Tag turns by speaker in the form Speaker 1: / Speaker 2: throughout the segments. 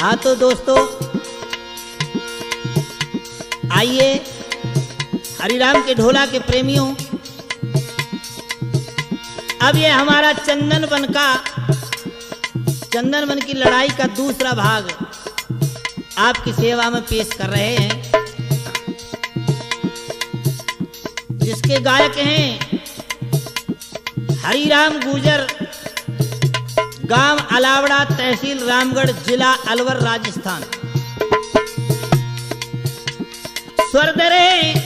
Speaker 1: हाँ तो दोस्तों आइए हरिराम के ढोला के प्रेमियों, अब ये हमारा चंदन वन की लड़ाई का दूसरा भाग आपकी सेवा में पेश कर रहे हैं, जिसके गायक हैं हरिराम गुजर, गांव अलावड़ा, तहसील रामगढ़, जिला अलवर, राजस्थान। स्वर दे रहे हैं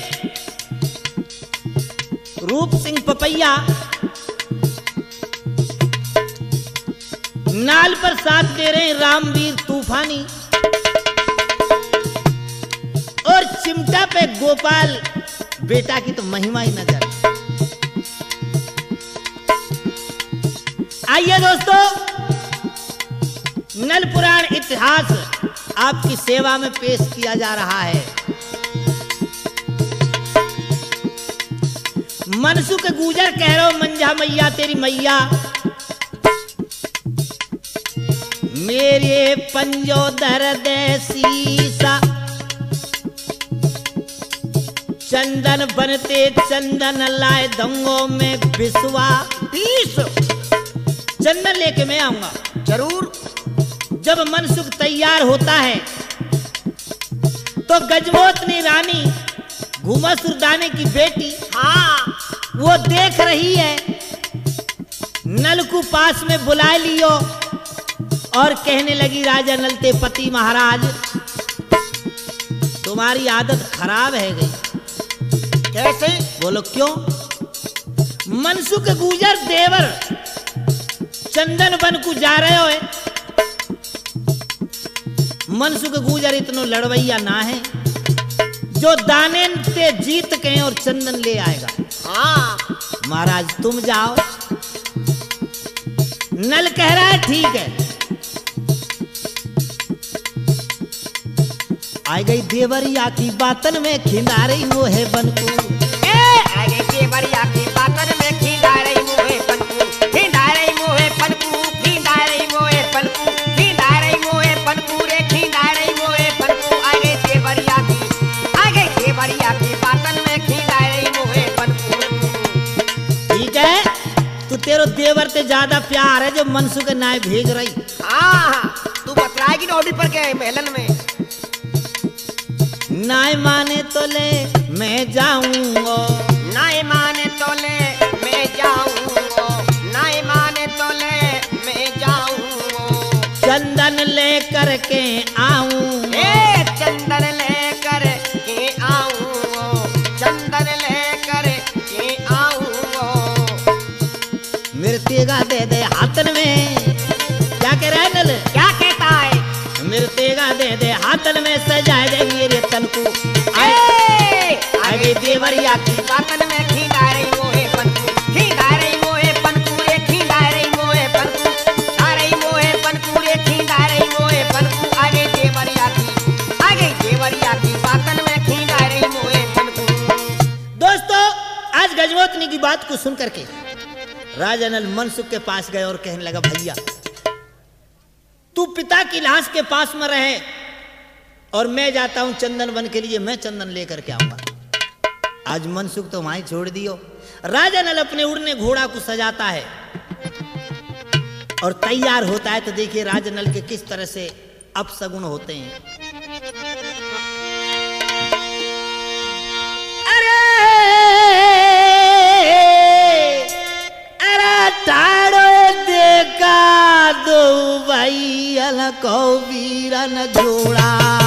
Speaker 1: रूप सिंह पपैया, नाल पर साथ दे रहे हैं रामवीर तूफानी, और चिमटा पे गोपाल बेटा की तो महिमा ही न जाए। आइए दोस्तों, नल पुराण इतिहास आपकी सेवा में पेश किया जा रहा है। मनसुख गुजर कह रहे हो मंझा मैया तेरी मैया, मेरे पंजो दर्द सीसा, चंदन बनते चंदन लाए दंगों में बिस्वा 20 चंदन लेके मैं आऊंगा
Speaker 2: जरूर।
Speaker 1: जब मनसुख तैयार होता है तो गजमोतनी रानी घुमासुरदाने की बेटी,
Speaker 2: हाँ,
Speaker 1: वो देख रही है, नल को पास में बुला लियो और कहने लगी राजा नलते पति महाराज, तुम्हारी आदत खराब है गई।
Speaker 2: कैसे?
Speaker 1: बोलो क्यों? मनसुख गुजर देवर चंदन बन को जा रहे हो, मनसुख गुजर इतनो लड़वैया ना है जो दाने ते जीत के और चंदन ले आएगा।
Speaker 2: हाँ
Speaker 1: महाराज तुम जाओ। नल कह रहा है ठीक है। आ गई देवरिया की बातन में खिंदा रही मोहे बन को,
Speaker 2: आ गई देवरिया की बातन में खिंदा रही मोहे बन को, खिंदा रही मोहे बन को, खिंदा रही मोहे बन को, खिंदा रही मोहे बन को रे, खिंदा रही मोहे बन को। आ गई देवरिया की बातन में खिंदा रही मोहे बन को।
Speaker 1: ठीक है, तू तेरो देवर ते ज्यादा प्यार है जो मनसुख नाय भेज रही।
Speaker 2: हाँ, तू बतलाएगी नौडी पर के मेलन में।
Speaker 1: नाय माने तो ले मैं जाऊंगा,
Speaker 2: नाय माने तो ले मैं जाऊंगा, नाय माने तो ले मैं जाऊंगा,
Speaker 1: चंदन ले करके आऊं,
Speaker 2: ए चंदन ले कर के आऊंगा, चंदन ले कर के आऊंगा।
Speaker 1: मिर्तेगा दे दे हाथन में, क्या कह रहा है नल?
Speaker 2: क्या कहता है?
Speaker 1: मिर्तेगा दे दे हाथन में, सजाए दे मेरे तन को।
Speaker 2: आगे देवरिया की बातन में खिंदा रही मोहे बन को, खिंदा रही मोहे बन को रे, खिंदा रही मोहे बन को, आ रही मोहे बन को रे, खिंदा रही मोहे बन को। आगे देवरिया की बातन में खिंदा रही मोहे बन को।
Speaker 1: दोस्तों आज गजमोतनी की बात को सुन करके राजा नल मनसुख के पास गए और कहने लगा भैया तू पिता की लाश के पास में रहे और मैं जाता हूं चंदन वन के लिए, मैं चंदन लेकर के आऊंगा। आज मनसुख तो वहीं छोड़ दियो। राजा नल अपने उड़ने घोड़ा को सजाता है और तैयार होता है, तो देखिए राजा नल के किस तरह से अपशगुन होते हैं। अरे टाड़ो देखा दो भाई अल को वीरन जोड़ा,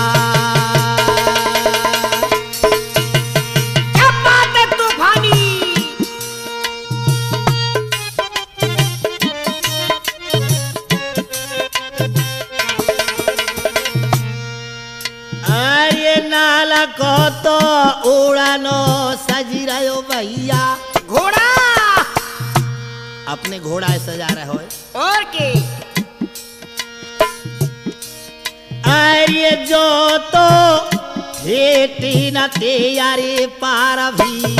Speaker 1: को तो उड़ानो सजी रहो भैया।
Speaker 2: घोड़ा
Speaker 1: अपने घोड़ा सजा रहे हो
Speaker 2: और के
Speaker 1: अरे जो तो हेटी न तेरे पार भी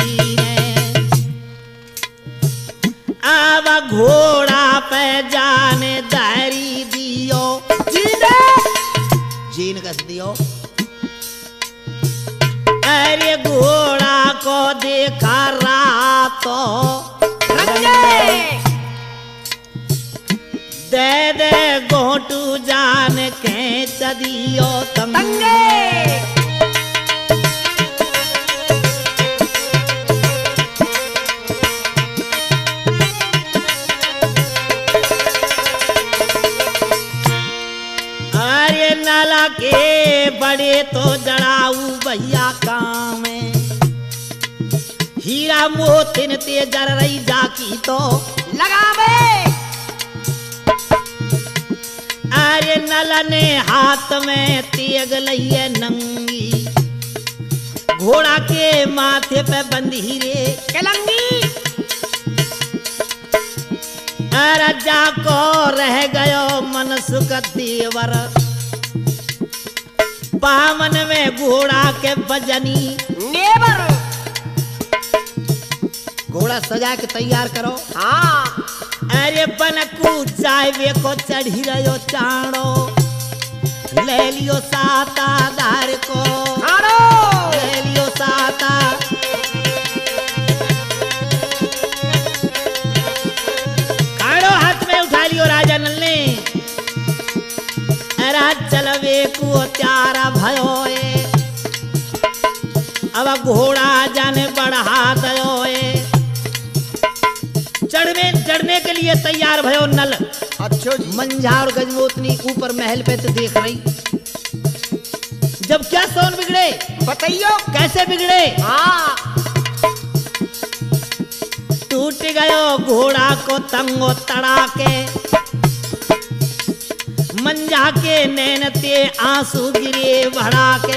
Speaker 1: अब घोड़ा पे जाने दारी दियो। छीन कस दियो। अरे घोड़ा को देखा रातो
Speaker 2: रंगे
Speaker 1: दे दे गोटू जान खेच दियो
Speaker 2: तंगे
Speaker 1: नाला के बड़े तो जड़ाऊ भैया काम हीरा मोतिन ते जर रही जाकी तो
Speaker 2: लगावे।
Speaker 1: अरे नल ने हाथ में तेग लइए नंगी घोड़ा के माथे पे बंद हीरे
Speaker 2: कलंगी
Speaker 1: राजा को रह गयो मन सुख देवर बामन में घोड़ा के बजनी
Speaker 2: नेवर
Speaker 1: घोड़ा सजा के तैयार करो।
Speaker 2: हाँ
Speaker 1: अरे बनकू चाय को चढ़ी रहो चाणो ले लियो साता दार को
Speaker 2: हारो
Speaker 1: ले लियो साता खाड़ो हाथ में उठा लियो राजा नल ने चलवे को त्यारा भयो अब घोड़ा जाने बढ़ा दयो चढ़ने के लिए तैयार भयो नल।
Speaker 2: अच्छा जी।
Speaker 1: मंझा और गजमोतनी ऊपर महल पे तो देख रही जब क्या सोन बिगड़े
Speaker 2: बताइयो
Speaker 1: कैसे बिगड़े।
Speaker 2: हाँ
Speaker 1: टूट गयो घोड़ा को तंगो तड़ा के मंजा के नैन ते आंसू गिरे भरा के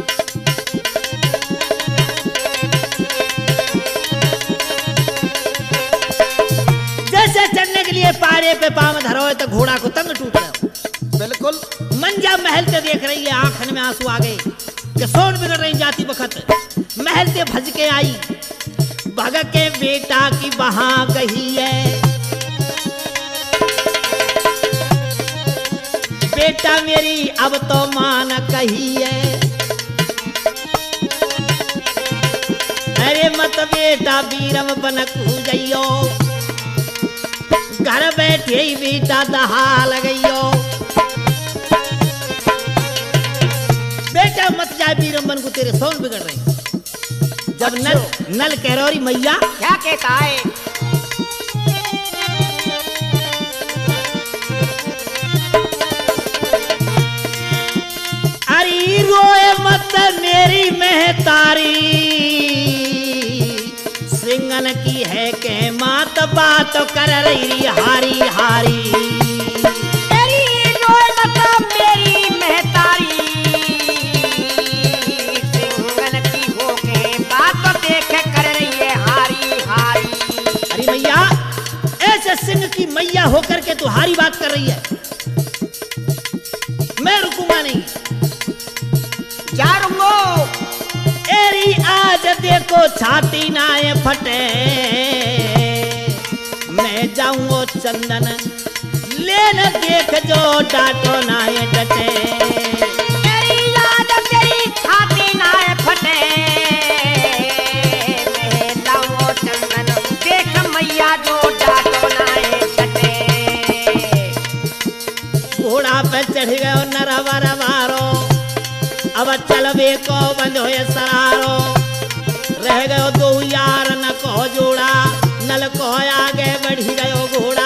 Speaker 1: जैसे चढ़ने के लिए पारे पे पांव धरो तो घोड़ा को तंग टूट गया।
Speaker 2: बिल्कुल
Speaker 1: मंजा महल से देख रही है आंखन में आंसू आ गए कि सोन बिगड़ रही जाती बखत महल से भज के आई भग के बेटा की बहा गई है बेटा मेरी अब तो मान कही है। अरे मत बेटा बीरम बनकू जइयो घर बैठे ही बेटा दहा लगइयो बेटा मत जाए बीरम बनकू तेरे सोन बिगड़ रहे। जब नल कह रही मैया
Speaker 2: क्या कहता है
Speaker 1: रोए मत मेरी महतारी सिंगन की है के मात बात कर रही हारी हारी
Speaker 2: मेरी रोए मत मेरी महतारी सिंगन की हो के बात देख कर रही है हारी हारी।
Speaker 1: अरे मैया ऐसे सिंह की मैया होकर के तू हारी बात कर रही है मैं रुकूंगा नहीं एरी आज देखो छाती नाए फटे मैं जाऊंगो चंदन लेन देख जो डाटो नाए डटे
Speaker 2: एरी आज तेरी छाती नाए फटे मैं जाऊंगो चंदन देख मैया जो डाटो नाए डटे।
Speaker 1: घोड़ा पे चढ़ गयो नरवर मारो अब चलवे को बंद हो सरारो रह गयो दो यार न को जोड़ा नल को आगे बढ़ी गयो घोड़ा।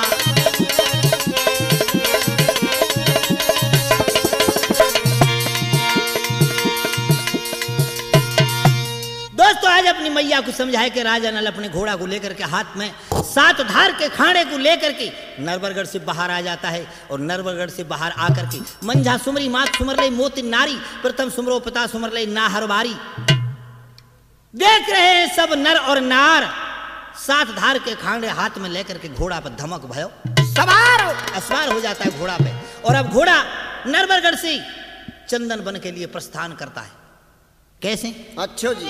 Speaker 1: दोस्तों आज अपनी मैया को समझाए कि राजा नल अपने घोड़ा को लेकर के हाथ में सात धार के खाड़े को लेकर के नरवरगढ़ से बाहर आ जाता है और नरवरगढ़ से बाहर आकर के मंझा सुमरी मात सुमर ले मोती नारी प्रथम सुमरो पिता सुमर ले नाहरबारी देख रहे हैं सब नर और नार सात धार के खाड़े हाथ में लेकर के घोड़ा पर धमक भयो सवार हो जाता है घोड़ा पे और अब घोड़ा नरवरगढ़ से चंदन बन के लिए प्रस्थान करता है। कैसे?
Speaker 2: अच्छा जी।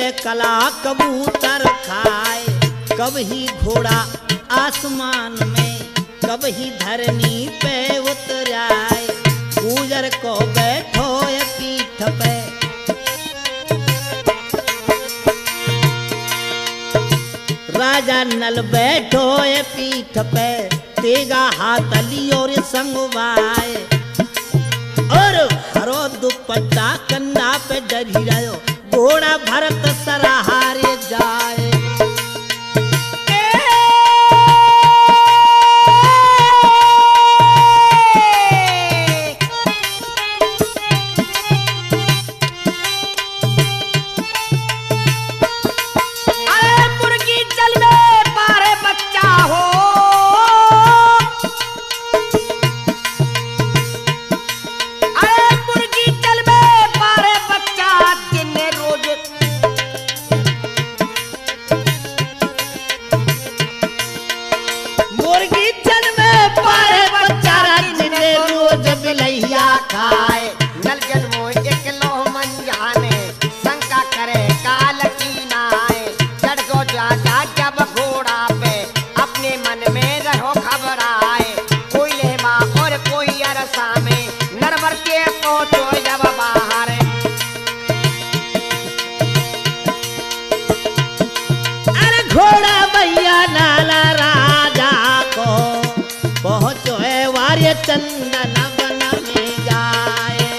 Speaker 1: कला कबूतर खाए, कब ही घोड़ा आसमान में, कब ही धरनी पे उतर आए, गुजर को बैठो ये पीठ पे, राजा नल बैठो ये पीठ पे, तेगा हाथ लियो रे संगवाए, और हरो दुपट्टा कंधा पे डरी रहो, घोड़ा भरत सराहारे जाए। चंदन वन में जाए,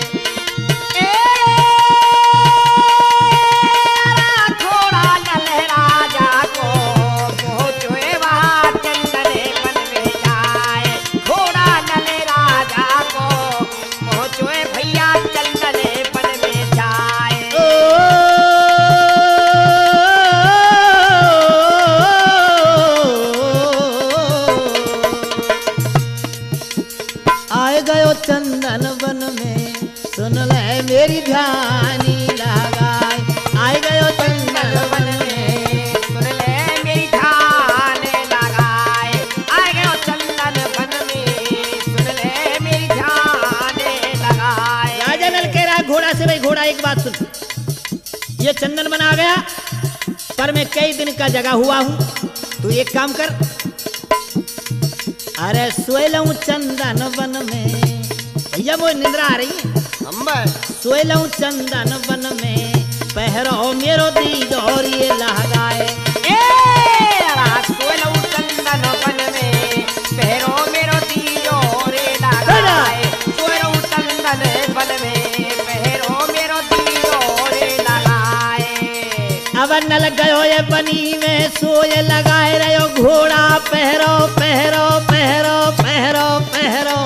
Speaker 2: घोड़ा नल राजा को पहुँचे वहाँ चंदन वन में जाए, घोड़ा नल राजा को पहुँचे भैया चंदन वन में जाए।
Speaker 1: आए गयो चंदन वन में, सुन ले मेरी ध्यानी लगाए, आए गयो चंदन वन में,
Speaker 2: सुन ले मेरी ध्यान लगाए, आए गयो चंदन वन में, सुन ले मेरी ध्यान लगाए।
Speaker 1: राजा नल कह रहा घोड़ा से, भाई घोड़ा एक बात सुन, ये चंदन वन आ गया पर मैं कई दिन का जगा हुआ हूँ, तू एक काम कर, अरे सोए लूं चंदन वन में, भैया वो निंद्रा आ रही है, सोए लूं चंदन वन में, पहरो मेरो दीद और ये लहगाए,
Speaker 2: सोए लूं चंदन वन में, पहरो मेरो दीद और ये लहगाए, सोए लूं चंदन वन में, पहरो मेरो दीद और ये लगाए।
Speaker 1: अब नल गयो ये बनी में, सोए लगाए रहो घोड़ा, पहरो पहरो पहरो पहरो पहरो,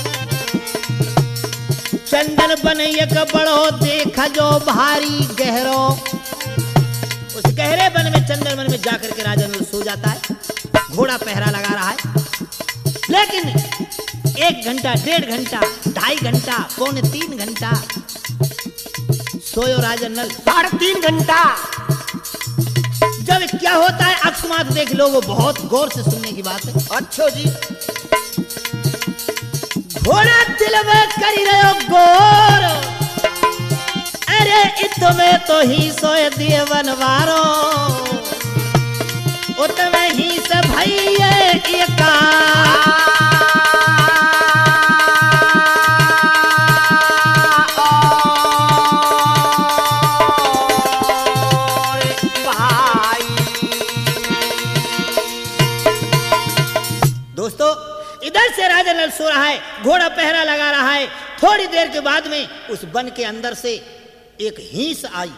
Speaker 1: चंदन बन एक बड़ो देखा जो भारी गहरो, उस गहरे वन में चंदन वन में जाकर के राजा नल सो जाता है, घोड़ा पहरा लगा रहा है, लेकिन 1 घंटा 1.5 घंटा 2.5 घंटा 2.25 घंटा सोयो राजा नल,
Speaker 2: 3.5 घंटा।
Speaker 1: जब क्या होता है अकस्मात देख लो, वो बहुत गौर से सुनने की बात है।
Speaker 2: अच्छा जी।
Speaker 1: घोड़ा दिल में करी रहो गोर, अरे इतमें तो ही सोए दिए बनवारो, उतमें ही से भैया एका, दोस्तों इधर से राजा नल सो रहा है, घोड़ा पहरा लगा रहा है, थोड़ी देर के बाद में उस वन के अंदर से एक हिंस आई,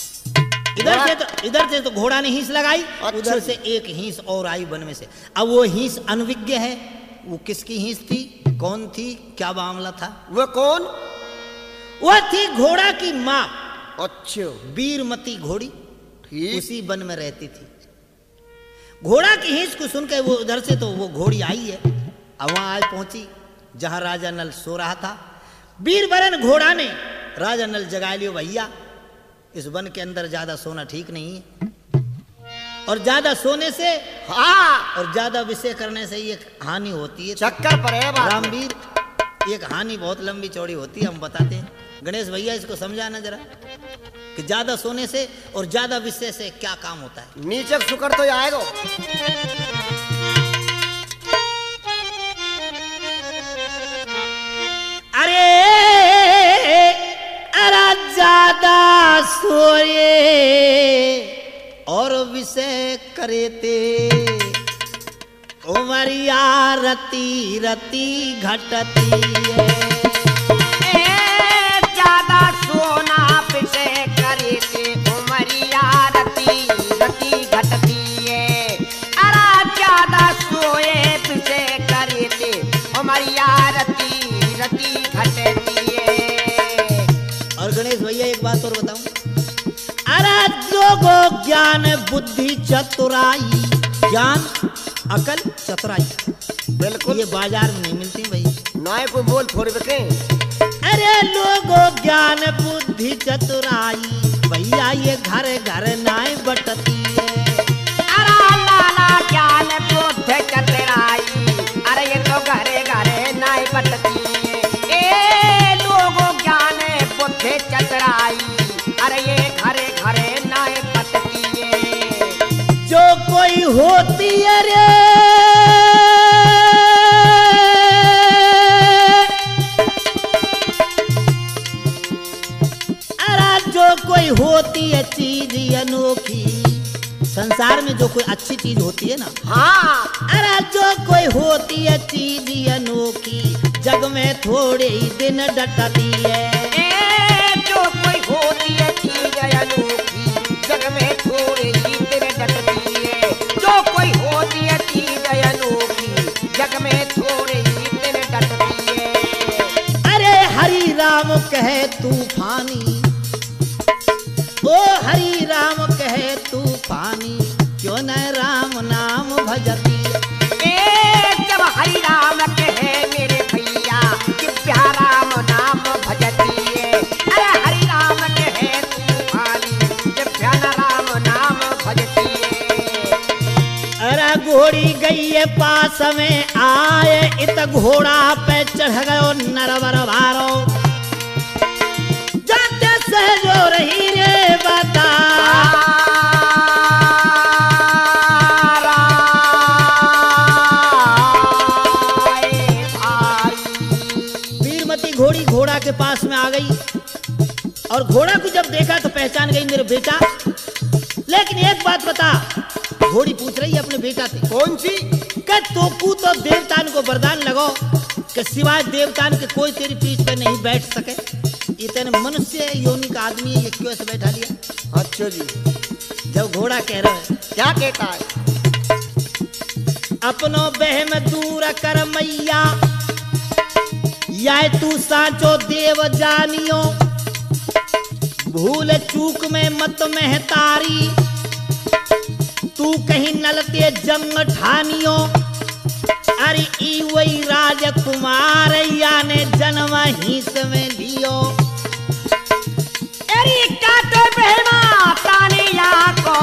Speaker 1: इधर से तो घोड़ा ने हिंस लगाई, उधर से एक हिंस और आई वन में से। अब वो हिंस अनविज्ञ है, वो किसकी हिंस थी, कौन थी, क्या मामला था?
Speaker 2: वो कौन?
Speaker 1: वो थी घोड़ा की माँ।
Speaker 2: अच्छा,
Speaker 1: वीरमती घोड़ी
Speaker 2: ठीक।
Speaker 1: उसी वन में रहती थी। घोड़ा की हिंस को सुनकर वो उधर से तो वो घोड़ी आई है, अब वहां आज पहुंची जहां राजा नल सो रहा था। वीरवरन घोड़ा ने राजा नल जगा लियो, भैया इस वन के अंदर ज्यादा सोना ठीक नहीं है, और ज्यादा सोने से और ज्यादा विषय करने से ये हानि होती है।
Speaker 2: चक्कर पर है
Speaker 1: रामवीर, एक हानि बहुत लंबी चौड़ी होती है, हम बताते हैं। गणेश भैया इसको समझाना जरा कि ज्यादा सोने से और ज्यादा विषय से क्या काम होता है।
Speaker 2: नीचे शुक्र तो आएगा।
Speaker 1: अरे ज्यादा सोए और विषय करे ते उमरिया रती रती घटती है।
Speaker 2: ज्यादा सोना विषय करे ते उमरिया रती रती घटती है। अरे ज्यादा सोए विषय करे ते उमरिया रती रती घटती है।
Speaker 1: और गणेश भैया एक बात और बताऊं, अरे जोगो ज्ञान बुद्धि चतुराई, ज्ञान अकल चतुराई
Speaker 2: बिल्कुल
Speaker 1: ये बाजार में नहीं मिलती भाई।
Speaker 2: नाय को बोल फोड़ के।
Speaker 1: अरे लोगो ज्ञान बुद्धि चतुराई भैया ये घर घर नाय बटती है।
Speaker 2: अरे लाला ज्ञान बुद्धि चतुराई, अरे ये तो घरे घरे नाय बटती है। ए लोगो ज्ञान बुद्धि चतुराई, अरे ये घरे घरे नाय बटती है।
Speaker 1: जो कोई होती है रे अरे जो कोई होती है चीज अनोखी, संसार में जो कोई अच्छी चीज होती है ना,
Speaker 2: हाँ
Speaker 1: अरे जो कोई होती है चीज अनोखी जग में थोड़े ही दिन डटती है।
Speaker 2: ए जो कोई होती है चीज अनोखी जग में थोड़े ही दिन डटती है। जो कोई होती है चीज अनोखी जग में थोड़े ही दिन डटती है।
Speaker 1: अरे हरि राम कहे तूफानी, ओ हरि राम कहे तूफानी क्यों न राम नाम भजती है।
Speaker 2: जब हरि राम कहे मेरे भैया कि प्यारा राम नाम भजती है। अरे हरि राम कहे तूफानी कि प्यारा राम नाम भजती है।
Speaker 1: अरे घोड़ी गई है पास में आए इत घोड़ा पे चढ़ गयो नरवर भारो, जाते सहजो रही रे बता। वीरमती घोड़ी घोड़ा के पास में आ गई और घोड़ा को जब देखा तो पहचान गई मेरे बेटा। लेकिन एक बात बता, घोड़ी पूछ रही है अपने बेटा से,
Speaker 2: कौन सी?
Speaker 1: कि तोकू तो देवतान को वरदान लगो कि सिवाय देवतान के कोई तेरी पीठ पे नहीं बैठ सके। इतने मनुष्य योनि का आदमी है, ये क्यों ऐसे बैठा लिया?
Speaker 2: अच्छा जी।
Speaker 1: जब घोड़ा कह रहा है
Speaker 2: क्या कहता है?
Speaker 1: अपनो बहम दूर कर मैया, या तू साचो देव जानियो, भूल चूक में मत महतारी, तू कहीं नलते जंग ठानियो। अरे ई वही राजकुमार या ने जन्म ही में लियो।
Speaker 2: अरे काटे बहमा तानिया को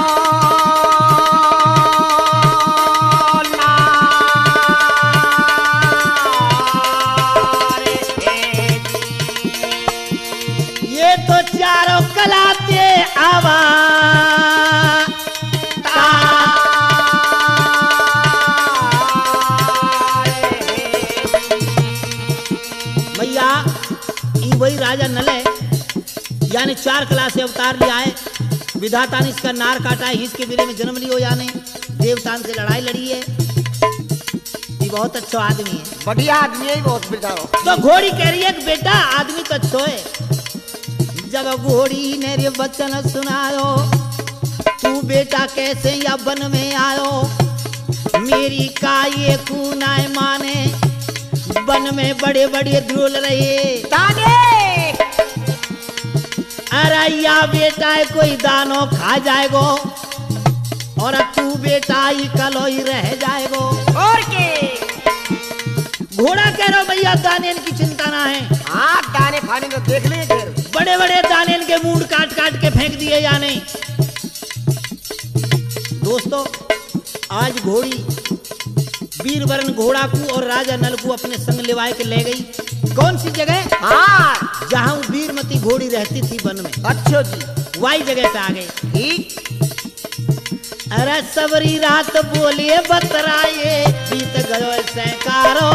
Speaker 1: ये तो चारों कलाते आवा भैया। ई वही राजा नल है, यानी 4 कला से अवतार लिया है। विधाता ने इसका नार काटा है, हिंस के बिरे में जन्म लियो, यानी देवतान से लड़ाई लड़ी है। ये बहुत अच्छा आदमी है,
Speaker 2: बढ़िया आदमी है, बहुत बेचारो।
Speaker 1: तो घोड़ी कह रही है कि बेटा आदमी तो अच्छा है। जब घोड़ी ने रे वचन सुनायो, तू बेटा कैसे या वन में आयो, मेरी का ये कुनाए माने, वन में बड़े बड़े द्रोल रहे
Speaker 2: ताने।
Speaker 1: अरे या बेटा है कोई दानो खा जाएगो, और तू बेटा ही कलो ही रह जाएगो।
Speaker 2: और के
Speaker 1: घोड़ा कह रहा भैया दाने की चिंता ना है।
Speaker 2: हाँ दाने फाने तो देख ले फिर।
Speaker 1: बड़े बड़े दाने के मूड काट काट के फेंक दिए जाने। दोस्तों आज घोड़ी वीरवरण घोड़ा को और राजा नल को अपने संग लिवाए के ले गई। कौन सी जगह?
Speaker 2: हाँ।
Speaker 1: जहाँ वीरमती घोड़ी रहती थी वन में।
Speaker 2: अच्छा जी।
Speaker 1: वही जगह पे आ गए।
Speaker 2: ठीक।
Speaker 1: अरे सवरी रात बोलिए बतराए, बीत गयो सैकारो।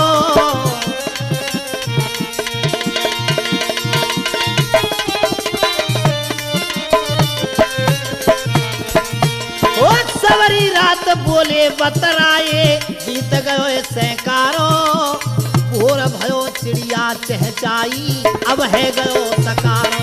Speaker 1: ओ सवरी रात बोले बतराए, बीत गयो सैकारो। भोर भयो चिड़िया चहचाई, अब है गयो सकारो।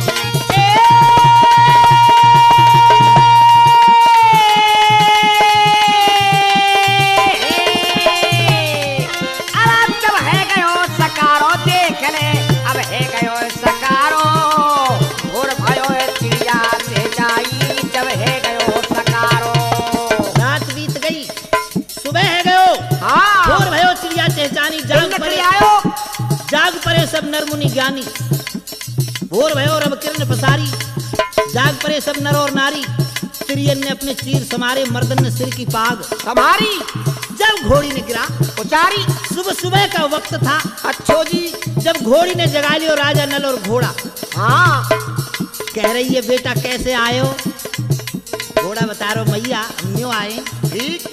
Speaker 1: जाग परे सब नर मुनि ज्ञानी, भोर भयो रब किरण पसारी। जाग परे सब नर और नारी, तिरियन ने अपने चीर समारे, मर्दन ने सिर की पाग
Speaker 2: समारी।
Speaker 1: जब घोड़ी ने गिरा
Speaker 2: उचारी,
Speaker 1: सुबह सुबह का वक्त था।
Speaker 2: अच्छो जी।
Speaker 1: जब घोड़ी ने जगा लियो राजा नल और घोड़ा।
Speaker 2: हाँ।
Speaker 1: कह रही है बेटा कैसे आए हो? घोड़ा बता रहा मैया हम यूं आए।
Speaker 2: ठीक।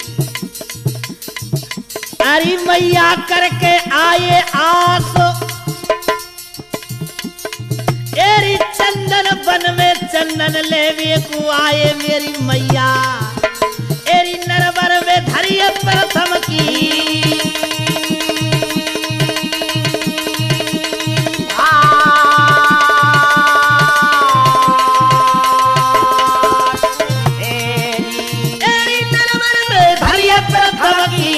Speaker 1: अरे मैया करके आए आस, एरी चंदन वन में चंदन लेवे को आए मेरी मैया। एरी नरवर में धरिए प्रथम की, एरी नरवर में धरिए प्रथम की।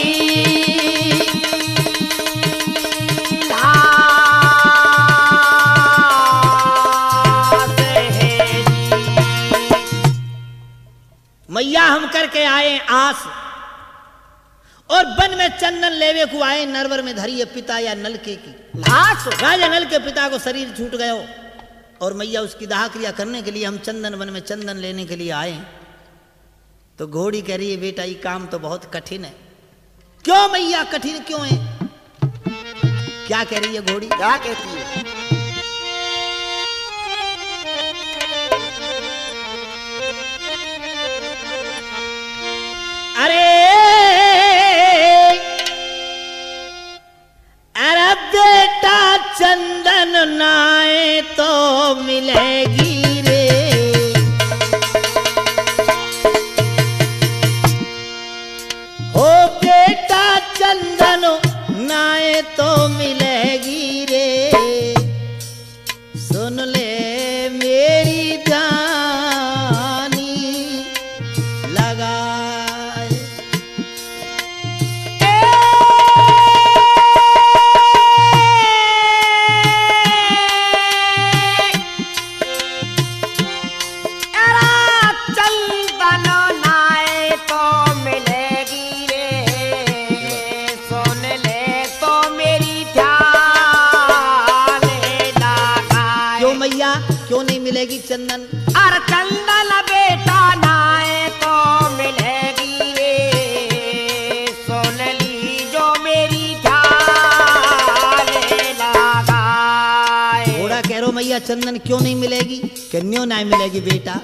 Speaker 1: मैया हम करके आए आस, और वन में चंदन लेवे को आए, नरवर में धरिए पिता या नलके की लाश। राजा नल के पिता को शरीर छूट गयो, और मैया उसकी दाह क्रिया करने के लिए हम चंदन वन में चंदन लेने के लिए आए। तो घोड़ी कह रही है बेटा ये काम तो बहुत कठिन है। क्यों मैया कठिन क्यों है? क्या कह रही है घोड़ी?
Speaker 2: क्या कहती है?
Speaker 1: अरे बेटा चंदन नाए तो मिलेगी रे। हो बेटा चंदन नाए तो मिलेगी रे। सुन ले मेरी जानी लगाए। क्यों नहीं मिलेगी चंदन?
Speaker 2: अरे चंदन बेटा नाए तो मिलेगी रे। सुन ली जो मेरी ध्यान लगाए।
Speaker 1: घोड़ा कह रो मैया चंदन क्यों नहीं मिलेगी? क्यों नहीं मिलेगी बेटा?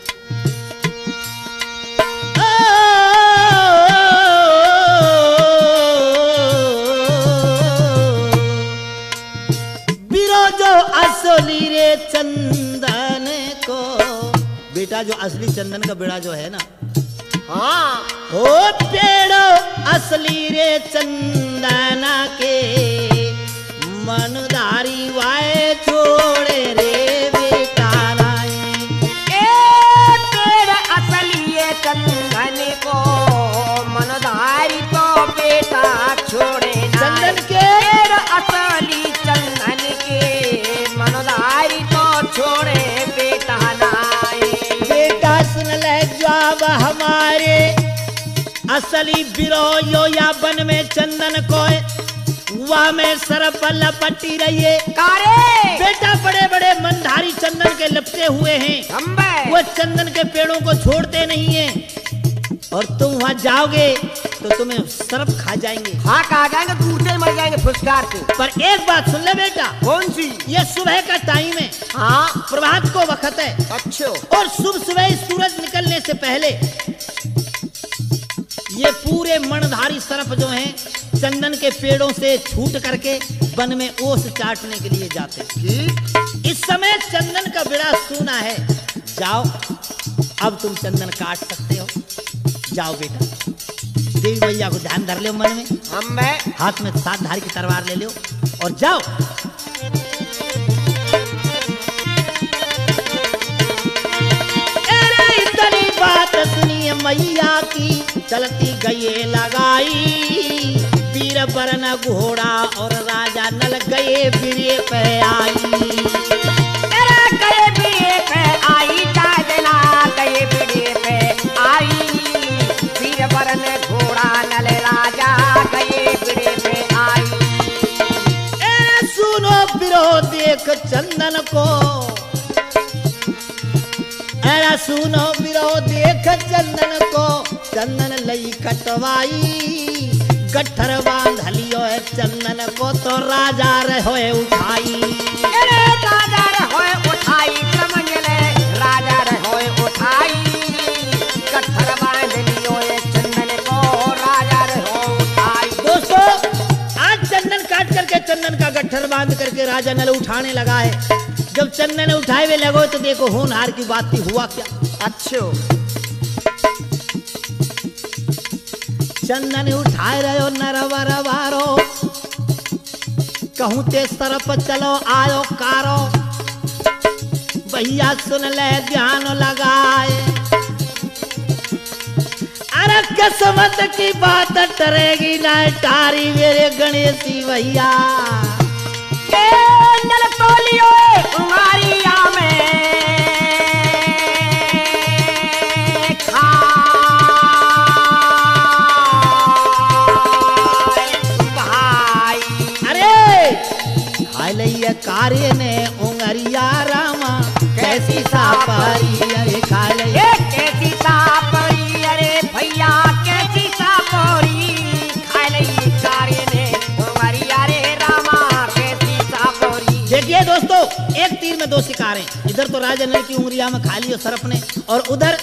Speaker 1: जो असली रे चंदन को, बेटा जो असली चंदन का बेड़ा जो है ना।
Speaker 2: हाँ।
Speaker 1: हो पेड़ो असली रे चंदन के, मनधारी वाए छोड़े रे बेटा राए।
Speaker 2: पेड़ असली रे चंदन को, मनधारी तो बेटा छोड़े
Speaker 1: चंदन के।
Speaker 2: पेड़ असली चंदन के, मनधारी तो छोड़े बेटा नाए।
Speaker 1: बेटा सुन ले जवाब हमारे, असली बिरोयो या वन में चंदन को, वह में सरप लपटी रहिए।
Speaker 2: कारे
Speaker 1: बेटा बड़े बड़े मनधारी चंदन के लपटे हुए हैं, वो चंदन के पेड़ों को छोड़ते नहीं है। और तुम वहां जाओगे तो तुम्हें सर्प खा जाएंगे।
Speaker 2: हाँ, कहा जाएंगे, दूसरे मर जाएंगे फुसकार से।
Speaker 1: पर एक बात सुन ले बेटा।
Speaker 2: कौन सी?
Speaker 1: ये सुबह का टाइम है।
Speaker 2: हाँ,
Speaker 1: प्रभात को वक्त है।
Speaker 2: अच्छा।
Speaker 1: और सुबह सूरज निकलने से पहले ये पूरे मणधारी सर्प जो हैं चंदन के पेड़ों से छूट करके वन में ओस चाटने के लिए जाते हैं। इस समय चंदन का बेड़ा सूना है। जाओ, अब तुम चंदन काट सकते हो। जाओ बेटा, देवी मैया को ध्यान धर लो मन में।
Speaker 2: हम
Speaker 1: हाथ में 7 धार की तलवार ले लो और जाओ। अरे इतनी बात सुनिए मैया की, चलती गए लगाई, वीर बरन घोड़ा और राजा नल गए बिरे पे आई।
Speaker 2: गए बिरे पे आई, जाजना गए बिरे पे आई, वीर बरन घोड़ा नल राजा गए बिरे पे आई।
Speaker 1: सुनो बिरो देख चंदन को, अरे सुनो बिरो देख चंदन को, चंदन लई कटवाई, गट्ठर बांध लियो है चंदन को तो राजा रहोए उठाई।
Speaker 2: अरे राजा रहोए उठाई, समझ ले, राजा रहोए उठाई, गट्ठर बांध लियो है चंदन को, राजा रहोए उठाई।
Speaker 1: दोस्तों, आज चंदन काट करके चंदन का गट्ठर बांध करके राजा नल उठाने लगा है। जब चंदन उठाए हुए लगो तो देखो होनहार की बात थी, हुआ क्या।
Speaker 2: अच्छा,
Speaker 1: चंदन उठाए रहो नरवर वारो, कहूँ ते सरप चलो आयो कारो, भैया सुन ले ध्यान लगाए, अरे किस्मत की बात टरेगी ना टारी मेरे गणेशी भैया।
Speaker 2: नल तोलियो उमारिया में
Speaker 1: कार्य ने उंगरिया रामा, कैसी सापरी अरे खा ले,
Speaker 2: कैसी सापरी अरे भैया, कैसी सापरी खा ले, कार्य ने उंगरिया रे रामा, कैसी सापरी।
Speaker 1: देखिए दोस्तों, एक तीर में 2 शिकार हैं। इधर तो राजा नल की उंगरिया में खा लियो सर्प ने, और उधर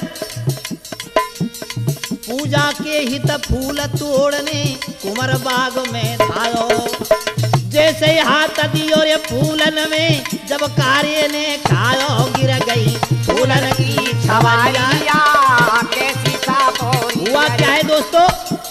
Speaker 1: पूजा के हित फूल तोड़ने कुंवर बाग में धायो, जैसे हाथ दियो रे फूलन में, जब कार्य ने खायो गिर गई फूलन की छवालिया,
Speaker 2: कैसी सापरी।
Speaker 1: हुआ क्या है दोस्तों,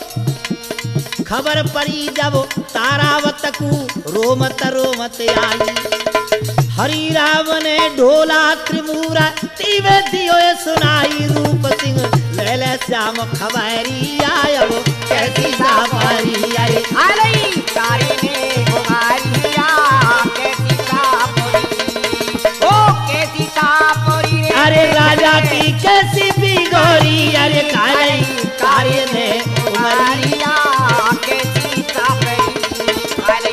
Speaker 1: खबर पड़ी जब तारावत को रोमत रोमत आई, हरि राम ने ढोला त्रिमूरा तीवे दियो सुनाई, रूप सिंह ले ले श्याम खबरी आयो, कैसी सापरी आई।
Speaker 2: अरे कार्य ने उमारिया, कैसी सापरी, ओ कैसी सापरी,
Speaker 1: अरे राजा की कैसी बिगोरी, अरे कार्य ने उमरिया,
Speaker 2: कैसी सापरी।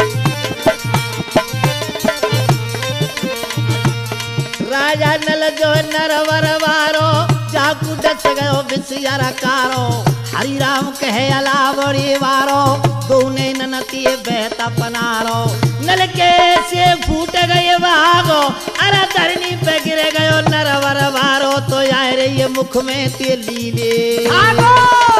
Speaker 1: राजा नल जो नरवर वारो, जाकू डस गयो बिसियारा कारो, हरि राम कहे अलावड़ी वारो, दोने ननती बहता पनारो, नल के से फूट गए भागो, अरे धरनी पे गिर गयो नरवर वारो, तो यार ये मुख में ते लीले
Speaker 2: भागो।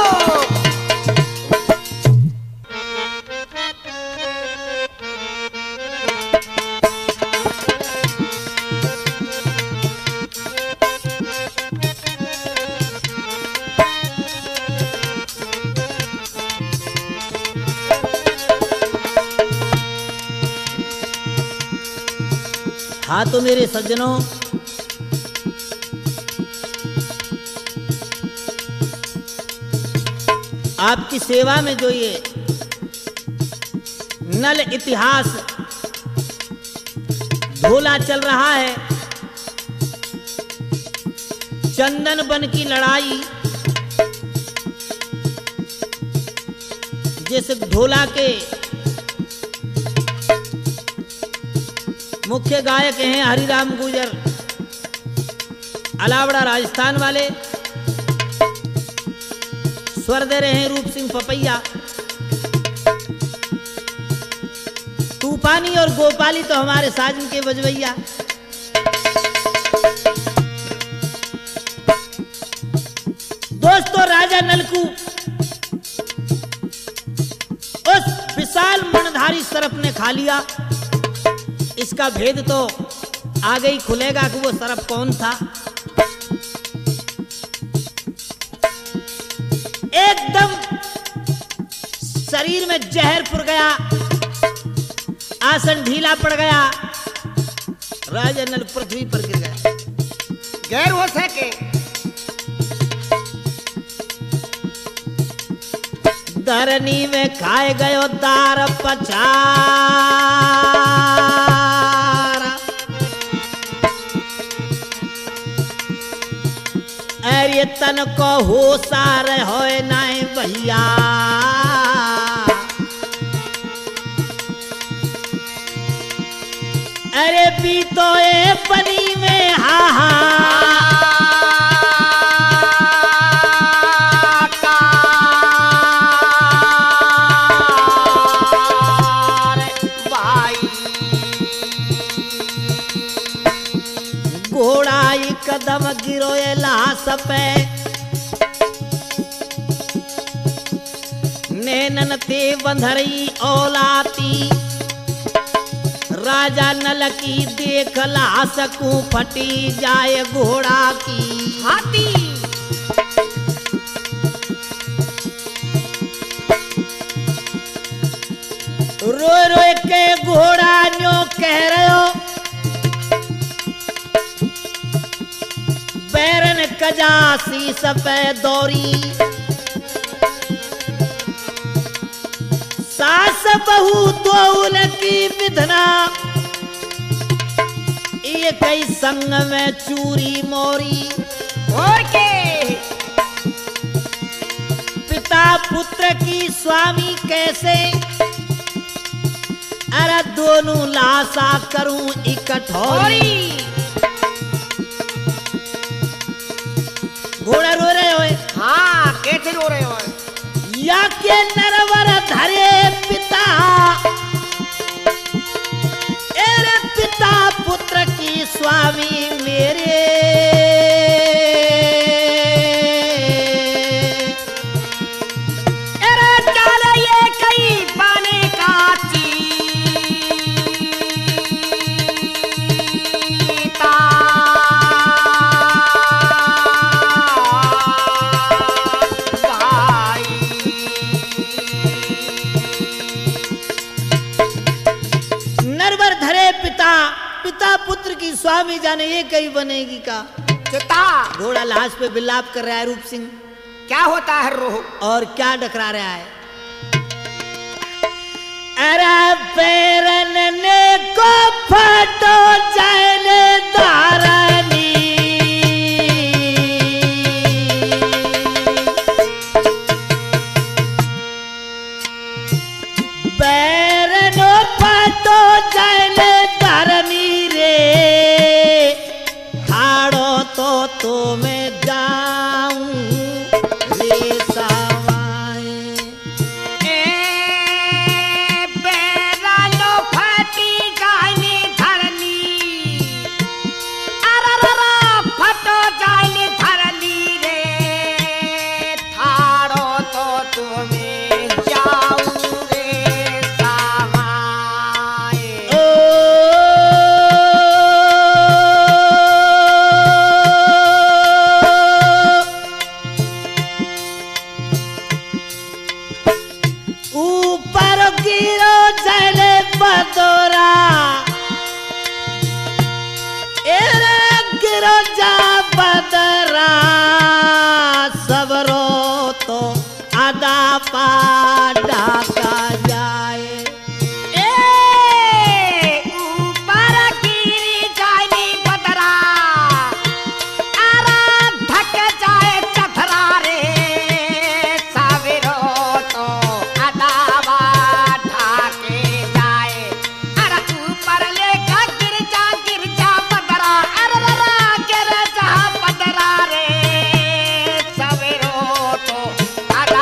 Speaker 1: हाँ तो मेरे सज्जनों, आपकी सेवा में जो ये नल इतिहास ढोला चल रहा है, चंदन वन की लड़ाई, जैसे ढोला के मुख्य गायक हैं हरिराम गुर्जर, अलावड़ा राजस्थान वाले, स्वर दे रहे हैं रूप सिंह पपैया। तूफानी और गोपाली तो हमारे साजन के बजवैया। दोस्तों, राजा नलकू उस विशाल मनधारी सरप ने खा लिया। इसका भेद तो आगे ही खुलेगा कि वो सरप कौन था। एकदम शरीर में जहर पुर गया, आसन ढीला पड़ गया, राजा नल पृथ्वी पर गिर गया।
Speaker 2: गैर हो सके
Speaker 1: धरनी में खाए गयो दार पचारा, अरे तन को होशार होए नाय भैया। अरे बीतो ए पनी में हा कदम गिरोए लाश पे, नैनन ते बंधरई औलाती, राजा नल की देख लाश को फटी जाए घोड़ा की
Speaker 2: हाथी।
Speaker 1: रो रो के घोड़ा न्यो कह रहे हो, बैरन कजासी सपे दौरी, सास बहू दोउन की विधना, ये कई संग में चूरी मोरी।
Speaker 2: और के
Speaker 1: पिता पुत्र की स्वामी कैसे, अरे दोनों लाशा करूं इकट्ठोरी। घोड़ा रो रहे हो?
Speaker 2: हाँ, कैसे रो रहे हो?
Speaker 1: या के नरवर धरे पिता, एरे पिता पुत्र की स्वामी मेरे,
Speaker 2: एरे डाले ये कई पाने का
Speaker 1: पिता पुत्र की स्वामी जाने ये कहीं बनेगी का।
Speaker 2: चिता
Speaker 1: घोड़ा लाश पे बिलाप कर रहा है रूप सिंह।
Speaker 2: क्या होता है रोह
Speaker 1: और क्या डकरा रहा है? अरे पैरन ने को फटो जाने धारनी, पैरन फटो जाने धरनी रे, हाड़ो तो मैं जाऊं रे सवाए।
Speaker 2: बेरानो फटी जाने धरनी, अरररा फटो जाने धरनी रे, थाड़ो तो तुम्हें जाऊं रे सवाए।
Speaker 1: ऊपर गिरो जले बदोरा, एरे गिरो जा बदरा, सबरो तो आदा पाडा का जाए।
Speaker 2: ऊपर गिरी जानी बदरा, अरा ढक जाए चथरा रे, साविरो तो अदावा ढाके जाए। अरा ऊपर लेकर गिर जा बदरा, अरररा गिर जा बदरा रे, साविरो तो अदा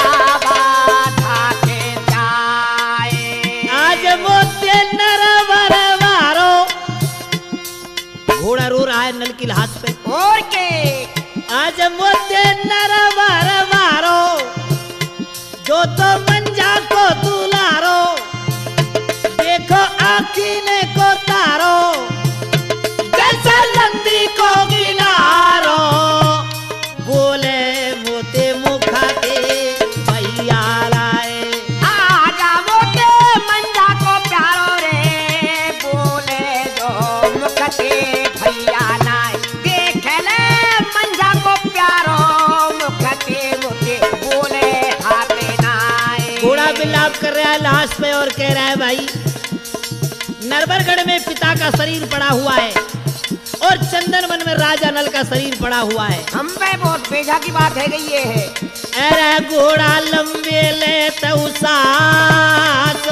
Speaker 1: की लाश पे।
Speaker 2: और के
Speaker 1: आज मोते नरवर मारो जो तो मंजा को दुलारो, देखो आखिने को तारो जैसे नंदी को किनारो, बोले मोते मुखाते भैया लाए।
Speaker 2: आजा मोटे मंजा को प्यारो रे, बोले जो मुखते भैया नाय, देख ले मंजा को प्यारो मुखते मोते बोले हाथे नाय।
Speaker 1: घोड़ा बिलाप कर रहा है लाश पे और कह रहा है भाई नरबरगढ़ में पिता का शरीर पड़ा हुआ है और चंदन वन में राजा नल का शरीर पड़ा हुआ है।
Speaker 2: हम पे बहुत बेजा की बात है गई ये है।
Speaker 1: अरे घोड़ा लंबे ले तो सास,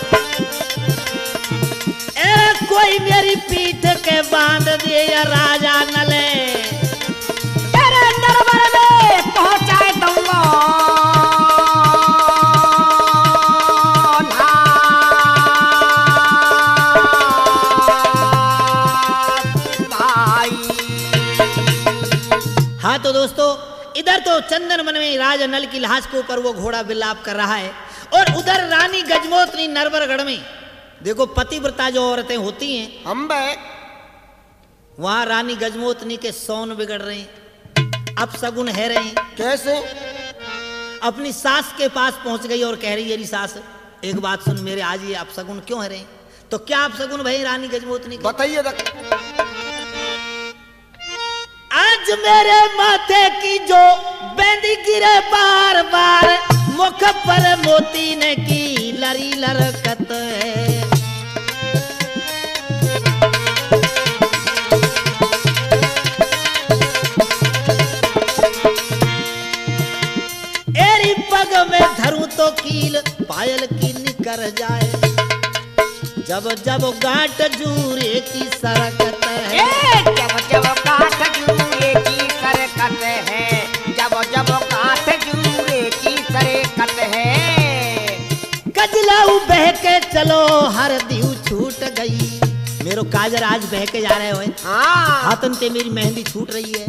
Speaker 1: अरे कोई मेरी पीठ के बांध दे या राजा नले,
Speaker 2: तेरे नरबर में पहुंचाए दूंगा
Speaker 1: हाँ तो दोस्तों इधर तो चंदन वन में राजा नल की लाश के ऊपर वो घोड़ा बिलाप कर रहा है और उधर रानी गजमोतनी नरबरगढ़ में देखो पतिव्रता जो औरतें होती हैं
Speaker 2: हम बे
Speaker 1: वहां रानी गजमोतनी के सौन बिगड़ रहे हैं, अपशगुन है रहे हैं।
Speaker 2: कैसे?
Speaker 1: अपनी सास के पास पहुंच गई और कह रही है सास एक बात सुन मेरे, आज ये अपशगुन क्यों है रहे हैं? तो क्या अपशगुन भाई रानी गजमोतनी के?
Speaker 2: बताइए।
Speaker 1: आज मेरे माथे की जो बेंदी गिरे बार बार, मुख पर मोती ने की लरी लरकत है। एरी पग में धरूं तो कील पायल की निकर जाए, जब जब गांठ जूरे की सरकत है।
Speaker 2: जब जब गांठ जूरे की सरकत है, जब जब गांठ जूरे की सरकत है।
Speaker 1: कजलाऊ बह के चलो हर दीव छूट गई, मेरो काजर आज बह के जा रहे हो।
Speaker 2: हाँ
Speaker 1: हाथन से मेरी मेहंदी छूट रही है।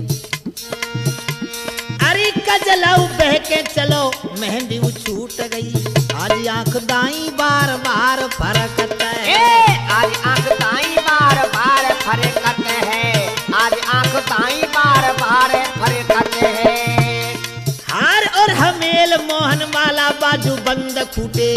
Speaker 1: अरे कजलाऊ बह के चलो मेहंदी छूट गई, आज आंख दाई बार बार फरकत है।
Speaker 2: आज आंख दाई बार बार फरकत है, आज आंख दाई बार बार फरकत है।
Speaker 1: हार और हमेल मोहन माला बाजू बंद खूटे,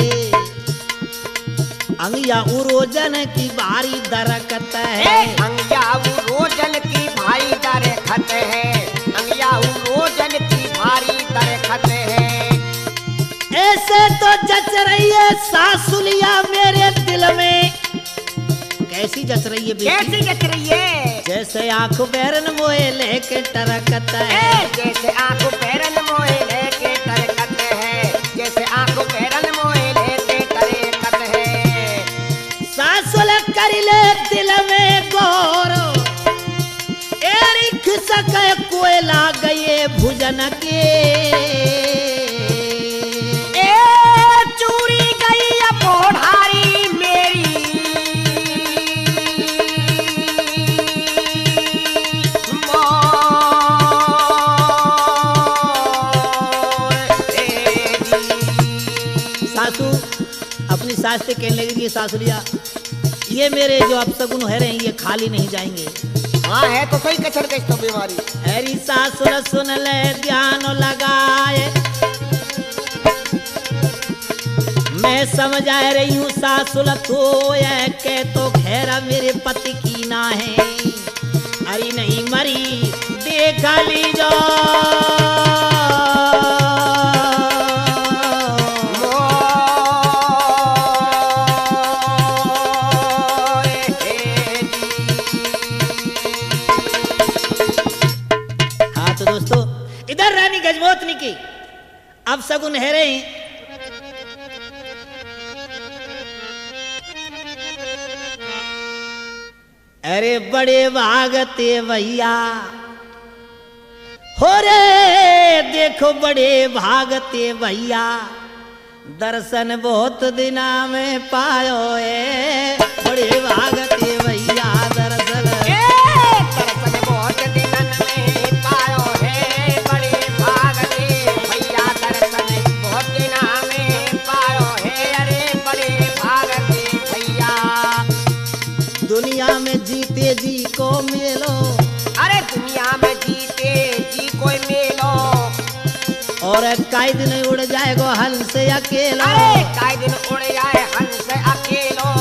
Speaker 1: अंगिया उरोजन की बारी दरकत है।
Speaker 2: अंगिया उरोजन की भारी दरकत है, अंगिया उरोजन की भारी दरकत है।
Speaker 1: ऐसे तो जच रही है सासुलिया मेरे दिल में, कैसी जच रही है बेटी?
Speaker 2: कैसी जच रही है?
Speaker 1: जैसे आंख बैरन मोए लेके टरकत है।
Speaker 2: जैसे आंख बैरन मोए लेके टरकत है, जैसे आंख बैरन मोए लेके टरकत है।
Speaker 1: सासुल कर ले दिल में गौर, एरी खिसक कोयला गए भुजन के।
Speaker 2: चूरी गई पोढ़ारी मेरी,
Speaker 1: सासू अपनी सास से कहने लगी कि सासुलिया ये मेरे जो अपशगुन है रहे हैं ये खाली नहीं जाएंगे।
Speaker 2: हाँ है तो सही कचर गई तो बीमारी।
Speaker 1: हरी सासुर सुन ले ध्यान लगाए, मैं समझ आ रही हूँ सासुल तो ये के तो खैरा मेरे पति की ना है। अरे नहीं मरी देख लीजो गजमोतनी की अब सगुन है रहे हैं। अरे बड़े भागते भैया हो रे, देखो बड़े भागते भैया, दर्शन बहुत दिना में पायो है। बड़े भागते भैया दर्शन
Speaker 2: दर्शन बहुत
Speaker 1: काई दिन उड़ जाएगो हंस अकेलो।
Speaker 2: अरे काई दिन उड़ जाए हंस अकेलो।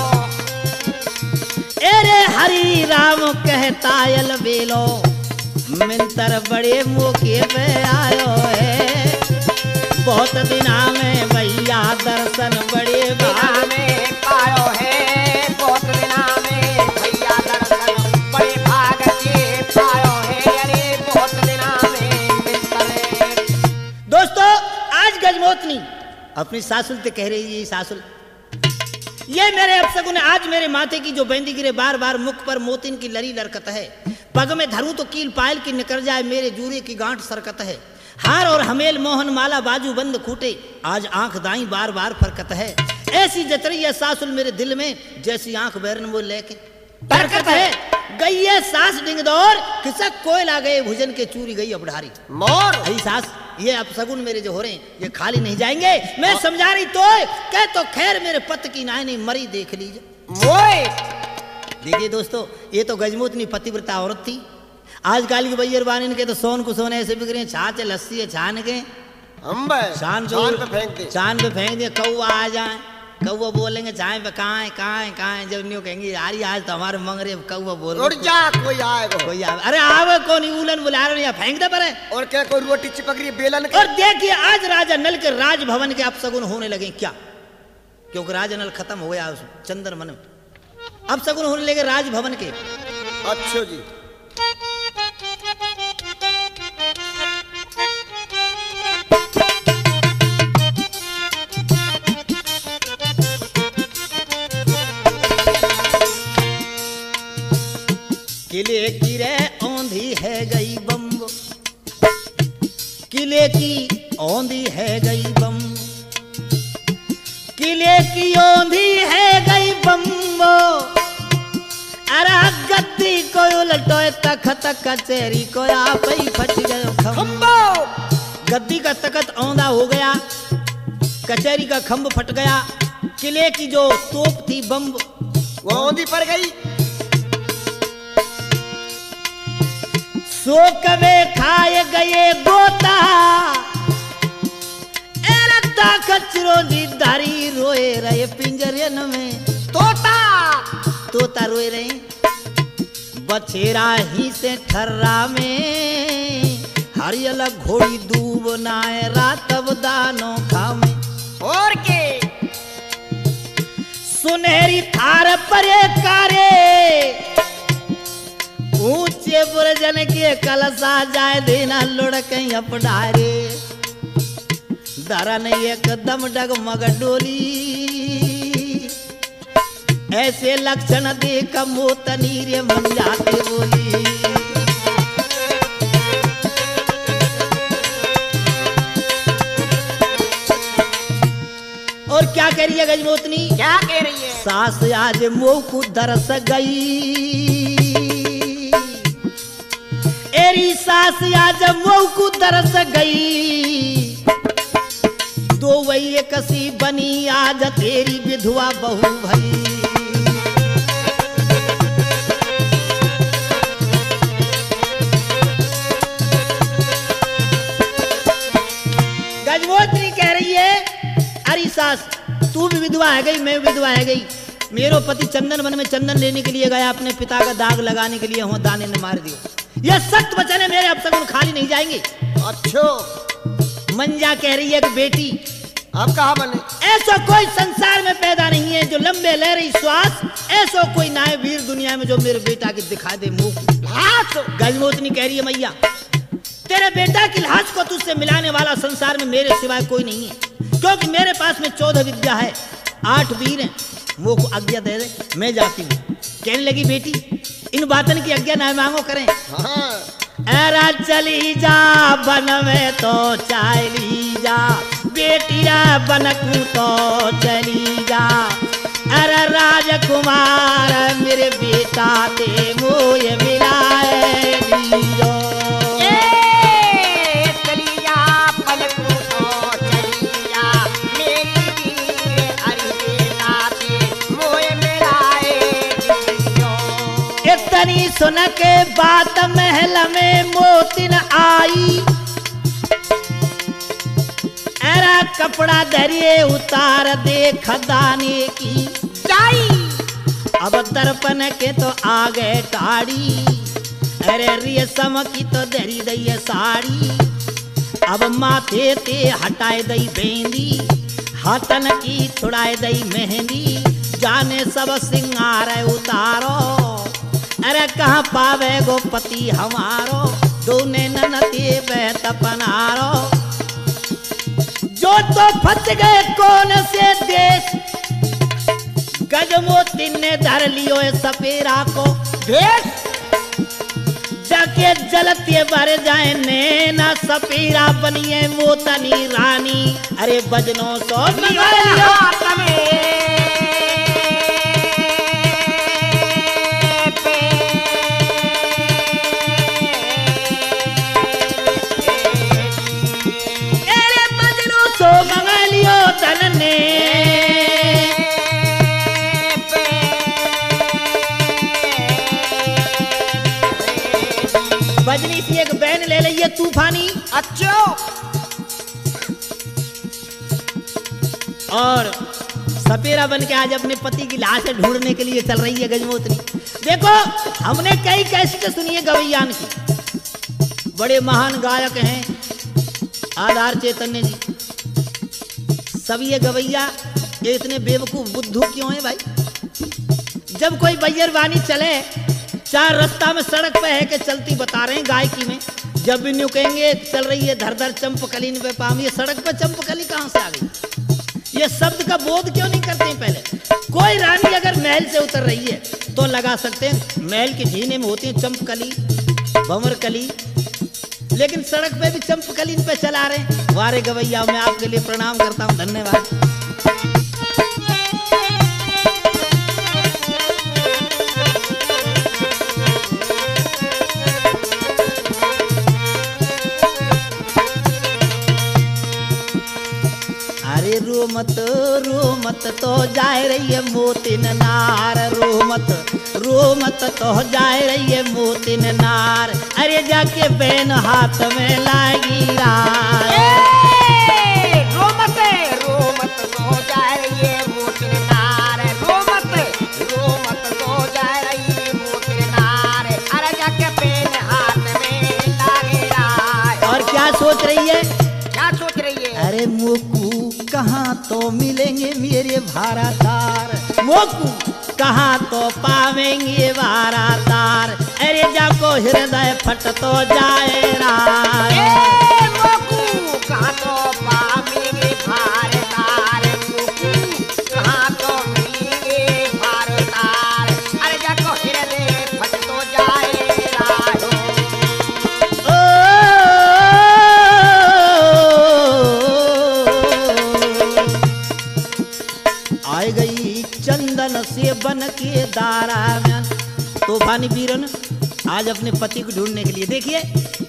Speaker 1: एरे हरि राम कहता यल बेलो, मिंतर बड़े मौके पे आयो है। बहुत दिना में भैया दर्शन बड़े
Speaker 2: दिना में पायो है, बहुत दिना में भैया दर्शन बड़े भाग के पायो है। अरे बहुत दिना में मिलते।
Speaker 1: दोस्तों आज गजमोतनी अपनी सासुल से कह रही है, सासुल ये मेरे अपशगुन, आज मेरे माथे की जो बेंदी गिरे बार बार मुख पर मोतिन की लरी लरकत है। पग में धरूं तो कील पायल की निकल जाए, मेरे जूरे की गांठ सरकत है। हार और हमेल मोहन माला बाजू बंद खूटे, आज आंख दाई बार बार फरकत है। ऐसी जतरी है सासुल मेरे दिल में, जैसी आंख बैरन वो लेके बरकत है। गई है सास डिंगदौर, खिसक कोयल आ गए भुजन के चूरी गई अबढ़ारी मोर। अही सास ये अपशगुन मेरे जो हो रहे हैं ये खाली नहीं जाएंगे। मैं समझा रही तो कह तो खैर मेरे पत की नायनी मरी देख लीजिए मोए। देखिए दोस्तों ये तो गजमोतनी पतिव्रता औरत थी। आजकल की भैया बानिन के तो सोन को सोने ऐसे बिक रहे हैं, छाछ लस्सी है छान के शान पे फेंक दिए। कौआ आ जाए, कौआ बोलेंगे चाय पे कहाँ जब न्यू कहेंगे यार आज तो हमारे मंगरे कौआ बोल
Speaker 2: कोई आएगा,
Speaker 1: कोई आए। अरे आवे कौन उलन बुला रहे या फेंक दे परे।
Speaker 2: और क्या कोई रोटी चिपक रही बेलन के।
Speaker 1: और देखिए आज राजा नल के राजभवन के अपशगुन होने लगे क्या, क्योंकि राजा नल खत्म हो गया उस चंद्र मन में, अपशगुन होने लगे राजभवन के।
Speaker 2: अच्छा जी।
Speaker 1: किले की रे औंधी है गई बम्बो, किले की औंधी है गई बम, किले की औंधी है गई बम्बो। अरे गद्दी को उलटो तखत कचेरी को आप ही फट गयो खम्बो। गद्दी का तखत औंधा हो गया, कचेरी का खम्ब फट गया, किले की जो तोप थी बम वो औंधी पड़ गई। सो कवे खाए गए गोता, एरता कचरो दी धारी रोए रहे पिंजरे में। तोता रोए रहे, बछेरा ही से ठर्रा में, हरियल घोड़ी दूब नाए रातब दानो खामे। और के सुनहरी थार परे कारे, ऊंचे बुरजन के कलसा जाए देना लुढ़क अपडारे। दरन एकदम डगमग डोली, ऐसे लक्षण देख मोतनी रे मन जाते बोली। और क्या कह रही है गजमोतनी,
Speaker 2: क्या कह रही है?
Speaker 1: सास आज मोह को दरस गई, एरी सास आज मोह को दरस गई। दो वही कसी बनी आज तेरी विधवा बहू भई। गजमोतनी कह रही है अरे सास तू भी विधवा है गई, मैं भी विधवा है गई। मेरो पति चंदन वन में चंदन लेने के लिए गया, अपने पिता का दाग लगाने के लिए वहां दाने ने मार दिया। यह सख्त वचन है, मेरे अपशगुन खाली नहीं जाएंगे।
Speaker 2: अच्छा।
Speaker 1: मंजा कह रही है कि बेटी
Speaker 2: अब कहाँ बने?
Speaker 1: ऐसा कोई संसार में पैदा नहीं है जो लंबे ले रही श्वास, ऐसा कोई नाय वीर दुनिया में जो मेरे बेटा की दिखा दे मुंह। गजमोतनी कह रही है मैया तेरे बेटा की लाश को तुझसे मिलाने वाला संसार में मेरे सिवाय कोई नहीं है, क्योंकि मेरे पास में 14 विद्या है, 8 वीर हैं। वो को आज्ञा दे दे, मैं जाती हूँ। कहने लगी बेटी इन बातन की आज्ञा ना मांगो करें। अरे चली जा बन में तो चली जा, बेटिया बनकू तो चली जा। अरे राजकुमार मेरे बेटा ते मोय मिलाए लियो। इतनी सुन के बात महल में मोतिन आई, अरे कपड़ा धरिए उतार देख दाने की
Speaker 2: जाई
Speaker 1: अब दर्पण के तो आ गए टाड़ी अरे रेशम की तो धरी दई साड़ी अब माथे ते हटाए दई बेंदी हाथन की छुड़ाए दई मेहंदी जाने सब सिंगार उतारो अरे कहाँ पावे गोपति हमारो दोने ननती बहत पनारो जो तो फंस गए कौन से देश गजमोती ने धर लियो सपेरा को
Speaker 2: देश
Speaker 1: जाके जलते भर जाए नैना सपेरा बनिए मोतनी रानी अरे बजनो सो
Speaker 2: हाथ में
Speaker 1: अरे बजनो सो मंगलियो तन ने बजनी सी एक बैन ले लिये तूफानी
Speaker 2: अच्छो
Speaker 1: और सपेरा बन के आज अपने पति की लाश ढूंढने के लिए चल रही है गजमोतनी। देखो हमने कई कैसेट सुनी है गवैयान की, बड़े महान गायक हैं आधार चैतन्य जी। सब ये गवैया ये इतने बेवकूफ बुद्धू क्यों है भाई? जब कोई बैयर वानी चले चार रास्ता में सड़क पे है कि चलती बता रहे हैं गायकी में, जब भी न्यू कहेंगे चल रही है धर धर चंपकली पे पाम, ये सड़क पे चंपकली कहाँ से आ गई? ये शब्द का बोध क्यों नहीं करते हैं पहले? कोई रानी अगर महल से उतर रही है तो लगा सकते हैं महल के जीने में होती है चंपकली भंवरकली, लेकिन सड़क पे भी चंपकली पे चला रहे हैं। वारे गवैया मैं आपके लिए प्रणाम करता हूँ, धन्यवाद। रो मत तो जाए रही है मोतिन नार, रो मत तो जाए रही है मोतिन नार, अरे जाके बहन हाथ में लागी रार।
Speaker 2: रो मत तो जाए रही है मोतिन नार, रो मत तो जाए रही है मोतिन नार, अरे जाके बहन हाथ में लागी रार।
Speaker 1: और क्या सोच रही है?
Speaker 2: क्या सोच रही है?
Speaker 1: अरे मोकू कहाँ तो मिलेंगे मेरे भारातार, मोकू कहाँ तो पावेंगे भारातार, अरे जाको हृदय फट तो जाए रार।
Speaker 2: मोकू कहाँ तो पावेंगे भारतार, मोकू कहाँ तो मिलेंगे भारतार, अरे जाको हृदय फट तो जाए रार।
Speaker 1: आए गई चंदन से बन के दारामन, तूफानी बीरन आज अपने पति को ढूंढने के लिए। देखिए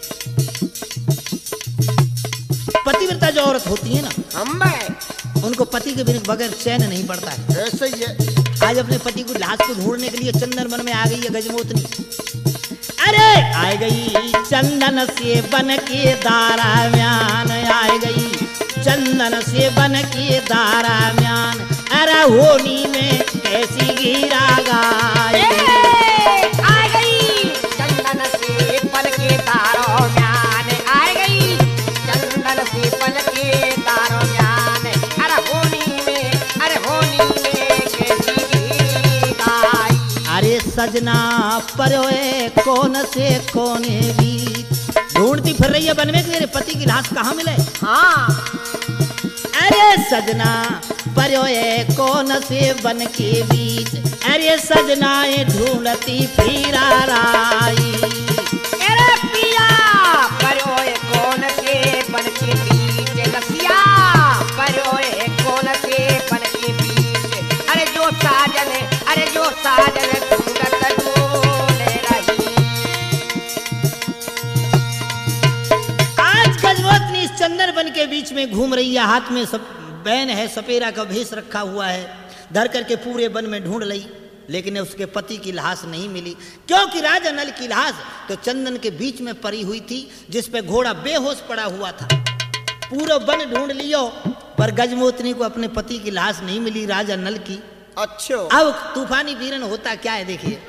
Speaker 1: पतिव्रता जो औरत होती है ना, उनको पति के बिना बगैर चैन नहीं पड़ता है।
Speaker 2: ऐसे ही है।
Speaker 1: आज अपने पति को लाश को ढूंढने के लिए चंदन वन में आ गई है गजमोतनी। अरे आ गई चंदन से बन के दाराम्यान, आ गई चंदन से बन के दाराम्यान, अरे होनी में कैसी गिरा गाय।
Speaker 2: आ गई चंदन से बन के दाराम्यान, आ गई चंदन से बन के दाराम्यान, अरे होनी में कैसी गिरी गाय।
Speaker 1: अरे सजना परोए कौन से कोने बीच, ढूंढती फिर रही है वन में मेरे पति की लाश कहाँ मिले।
Speaker 2: हाँ
Speaker 1: अरे सजना परोए कौन से बन के बीच, अरे सजना ये ढूंढती फिरा राई।
Speaker 2: अरे पिया परोए कौन से बन के बीच, रसिया परोए कौन से बन के बीच, अरे जो साजन ढूंढत ढूंढ रही।
Speaker 1: आज गजमोतनी इस चंदन वन के बीच में घूम रही है, हाथ में सब बैन है, सपेरा का भेष रखा हुआ है, धर करके पूरे वन में ढूंढ रही, लेकिन उसके पति की लाश नहीं मिली, क्योंकि राजा नल की लाश तो चंदन के बीच में पड़ी हुई थी, जिस पे घोड़ा बेहोश पड़ा हुआ था। पूरा वन ढूंढ लियो पर गजमोतनी को अपने पति की लाश नहीं मिली, राजा नल की।
Speaker 2: अच्छा
Speaker 1: अब तूफानी वीरन होता क्या है देखिए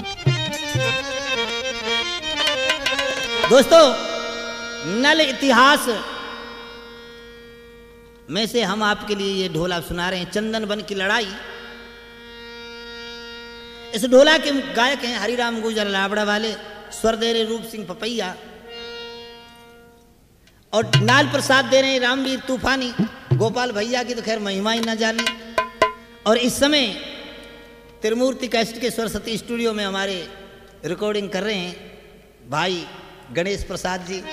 Speaker 1: दोस्तों। नल इतिहास में से हम आपके लिए ये ढोला सुना रहे हैं, चंदन वन की लड़ाई। इस ढोला के गायक हैं हरिराम गुर्जर लावड़ा वाले, स्वर दे रहे रूप सिंह पपैया, और नाल प्रसाद दे रहे हैं रामवीर तूफानी। गोपाल भैया की तो खैर महिमा ही न जानी। और इस समय त्रिमूर्ति कैसेट के सरस्वती स्टूडियो में हमारे रिकॉर्डिंग कर रहे हैं भाई गणेश प्रसाद जी।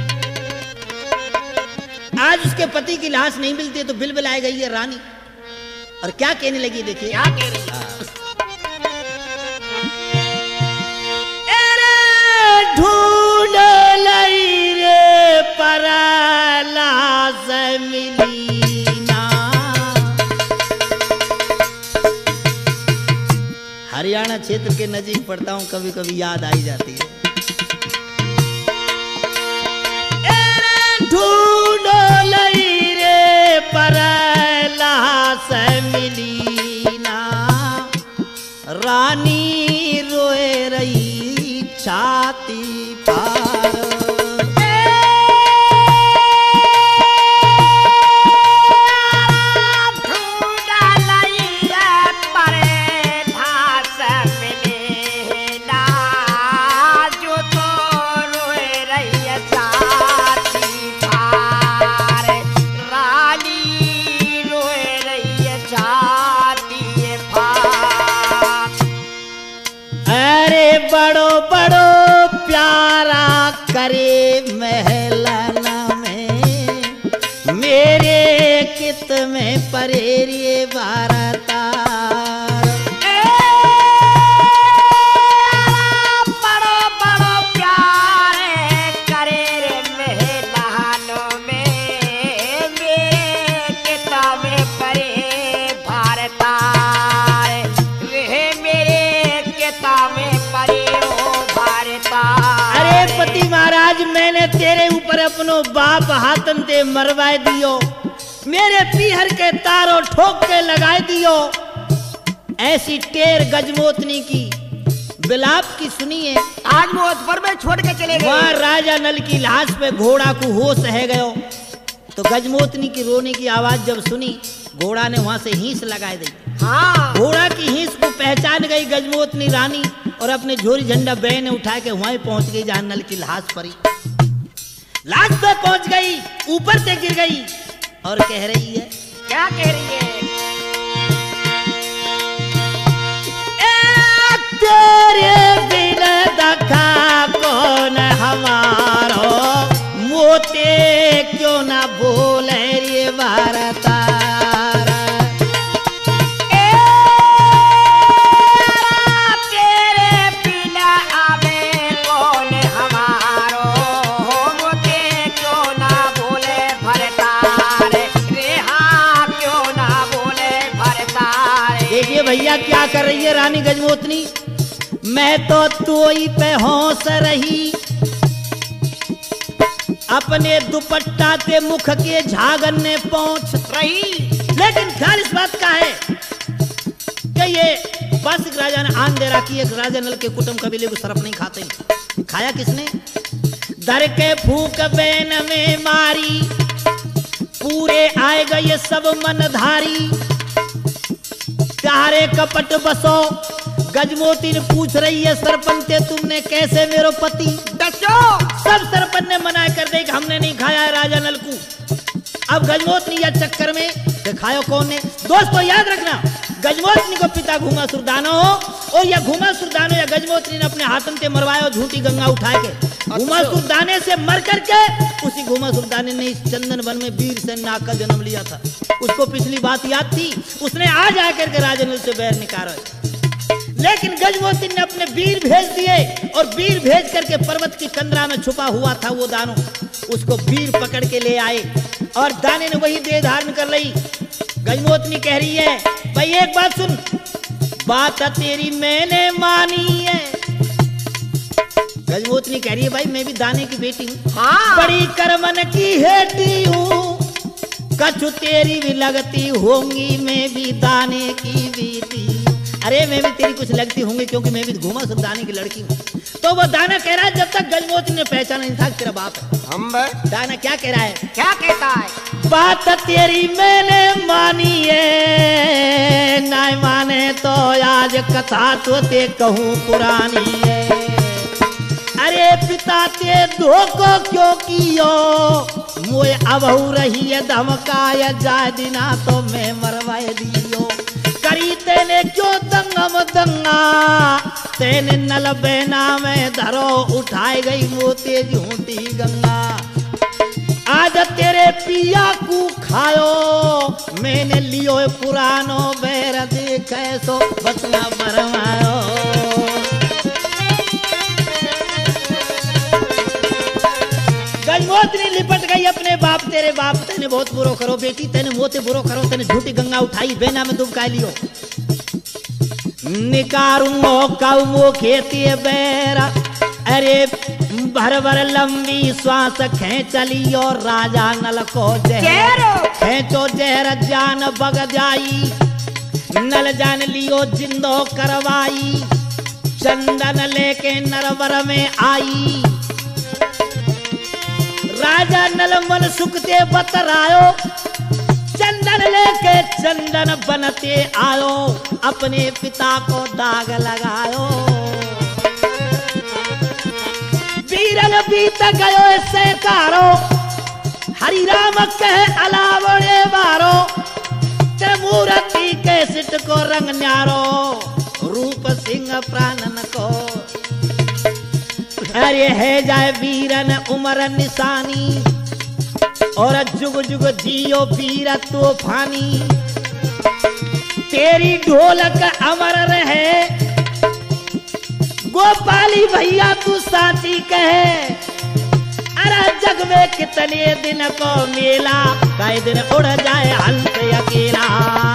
Speaker 1: आज उसके पति की लाश नहीं मिलती है तो बिलबिलाए गई है रानी, और क्या कहने लगी देखिए।
Speaker 2: क्या कह रही है?
Speaker 1: ढूंढ लई रे पर लाश मिली ना। हरियाणा क्षेत्र के नजीक पढ़ता हूँ, कभी कभी याद आई जाती है। ढूंढ लई रे पर लाश मिली ना, रानी रोए रही छाती पार। बड़ो बड़ो प्यारा करे महलाना में, मेरे कित में परेरिए भारतार।
Speaker 2: बड़ो बड़ो प्यारे करे रे महलानों में, मेरे कित में परे भारतार। रे मेरे कित में
Speaker 1: अरे पति महाराज, मैंने तेरे ऊपर अपनो बाप हाथन ते मरवाए दियो, मेरे पीहर के तारों ठोक के लगाए दियो। ऐसी टेर गजमोतनी की बिलाप की सुनिए।
Speaker 2: आज मौत पर में छोड़ के चले गए।
Speaker 1: वहां राजा नल की लाश पे घोड़ा को होश है गयो, तो गजमोतनी की रोने की आवाज जब सुनी, घोड़ा ने वहां से हींस लगाए दी।
Speaker 2: हाँ।
Speaker 1: घोड़ा की हींस को पहचान गई गजमोतनी रानी, और अपने झोरी झंडा बहने उठा के वहीं पहुंच गई जहां नल की लाश पड़ी। लाश पे पहुंच गई, ऊपर से गिर गई और कह रही है,
Speaker 2: क्या कह रही है?
Speaker 1: तेरे बिन दखा कौन हमारो, मोते क्यों ना बोले रे भारतार। भैया क्या कर रही है रानी गजमोतनी, मैं तो तोई पे होश रही, अपने दुपट्टा के मुख के झागन ने पहुंच
Speaker 2: रही।
Speaker 1: लेकिन ख्याल इस बात का है कि ये वासिक राजा ने आन दे रखी है, राजा नल के कुटुंब कबीले को सरफ नहीं खाते। खाया किसने? दर के फूक बैन में मारी, पूरे आए गए सब मनधारी। तारे कपट बसो, गजमोती ने पूछ रही है, सरपंच तुमने कैसे मेरो पति
Speaker 2: दसो।
Speaker 1: सब सरपंच ने मना कर दे कि हमने नहीं खाया है राजा नल को। अब गजमोतनी या चक्कर में खायो कौन ने? दोस्तों याद रखना, गजमोतनी को पिता घूमा सुरदानो हो, और या घूमा सुरदानो या गजमोतनी ने अपने हाथन से मरवाया झूठी गंगा उठाए के। घूमा सुरदाने से मर करके उसी घूमा सुरदाने ने इस चंदन वन में वीर सेन नाग का जन्म लिया था। उसको पिछली बात याद थी, उसने आज आकर के राजा नल से बैर निकाला। लेकिन गजमोती ने अपने वीर भेज दिए, और वीर भेज करके पर्वत की कंदरा में छुपा हुआ था वो दानो, उसको वीर पकड़ के ले आए, और दाने ने वही देह धारण कर ली। गजमोतनी कह रही है, भाई एक बात सुन, बात तेरी मैंने मानी है। गजमोतनी कह रही है, भाई मैं भी दाने की बेटी हूँ,
Speaker 2: हाँ।
Speaker 1: बड़ी करमन की हेटी हूँ, कछु तेरी भी लगती होंगी, मैं भी दाने की बीती। अरे मैं भी तेरी कुछ लगती होंगी क्योंकि मैं भी घूमा सब दाने की लड़की हूँ। तो वो दाना कह रहा है जब तक गजमोती ने पहचाना नहीं था तेरा बाप है।
Speaker 2: हम
Speaker 1: दाना क्या कह रहा है?
Speaker 2: क्या कहता है?
Speaker 1: बात तेरी मैंने मानी है, ना माने तो आज कथा तो ते कहूँ पुरानी है। अरे पिता ते धोखो क्यों कियो, मोए अबहू रही है धमकाया जा दिना तो मैं मरवाए दियो। करी तेने क्यों दंगम दंगा, तेने नल बेना में धरो उठाई गई मोते झूठी गंगा। आज तेरे पिया को खायो, मैंने लियो पुरानो बैर देखे सो बतना बरमायो। गजमोतनी लिपट गई अपने बाप, तेरे बाप तेने बहुत बुरो करो बेटी, तेने मोते बुरो करो, तेने झूठी गंगा उठाई बेना में दुबका लियो। निकारूंगो कौ खेती बैरा, अरे भर भर लंबी श्वास खेच लियो, राजा नल को जहर खेचो जहर जान बग जाई, नल जान लियो जिंदो करवाई, चंदन लेके नरवर में आई। राजा नल मन सुखते बतरायो, चंदन लेके चंदन बनते आयो, अपने पिता को दाग लगायो। वीरन बीत गयो से कारो, हरि राम कहे अलावड़े बारो, त्रिमूर्ति के सिट को रंग न्यारो, रूप सिंह प्राणन को। अरे है जाए वीरन उमर निशानी, और जुग जुग जियो वीर तूफानी, तेरी ढोलक अमर रहे, गोपाली भैया तू साची कहे। अरे जग में कितने दिन को मेला, कई दिन उड़ जाए हंस अकेला।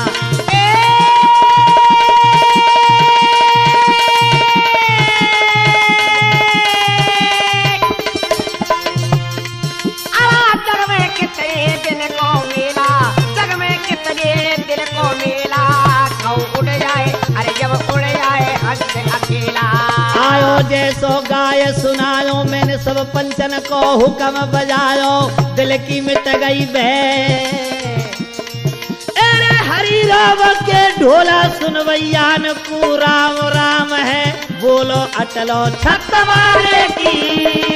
Speaker 1: आयो जैसो गाय सुनायो, मैंने सब पंचन को हुक्म बजायो, दिल की मिट गई बह। अरे हरि राम के ढोला सुनवैयान को राम राम है, बोलो अटलो छत मारे की।